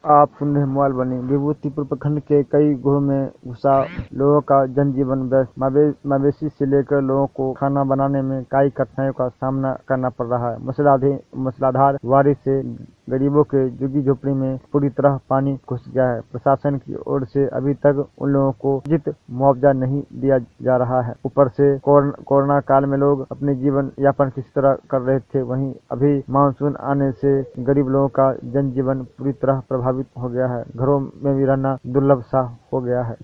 आप सुन रहे हैं मोबाइल बनी। विभूतिपुर प्रखंड के कई घरों में घुसा लोगों का जनजीवन व्यस्त। मवेशी से लेकर लोगों को खाना बनाने में कई कठिनाइयों का सामना करना पड़ रहा है। मूसलाधार बारिश से गरीबों के झुग्गी झोपड़ी में पूरी तरह पानी घुस गया है। प्रशासन की ओर से अभी तक उन लोगों को उचित मुआवजा नहीं दिया जा रहा है। ऊपर से कोरोना काल में लोग अपने जीवन यापन किस तरह कर रहे थे, वहीं अभी मानसून आने से गरीब लोगों का जनजीवन पूरी तरह प्रभावित हो गया है। घरों में भी रहना दुर्लभ सा हो गया है।